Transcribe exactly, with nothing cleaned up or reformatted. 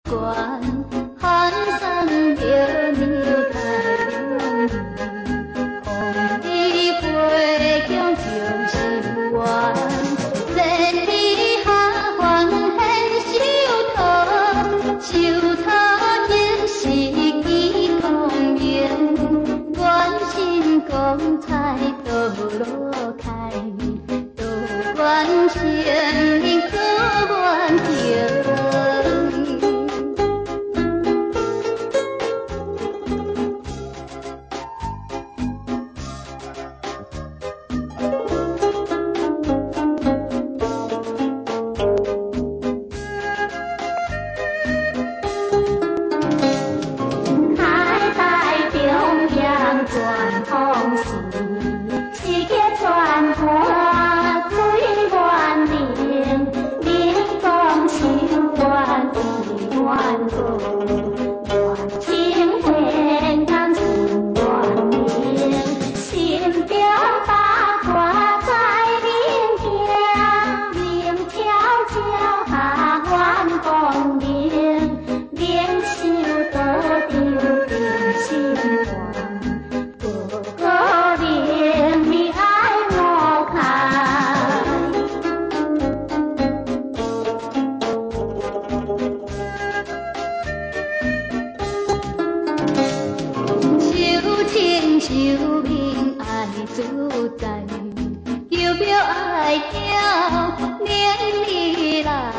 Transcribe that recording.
关，寒山摇牛台两岸，红日花香就是缘，千里下凡献寿桃，寿桃应是几通明，愿心光彩道路开，道愿生命可愿行。传风时，世界传花水万灵，灵光修愿意愿度，愿情天甘心愿明，心中八卦在灵行，灵悄悄下愿光明，灵修道丢定心愿。寿命爱自在，求表爱巧，年里来。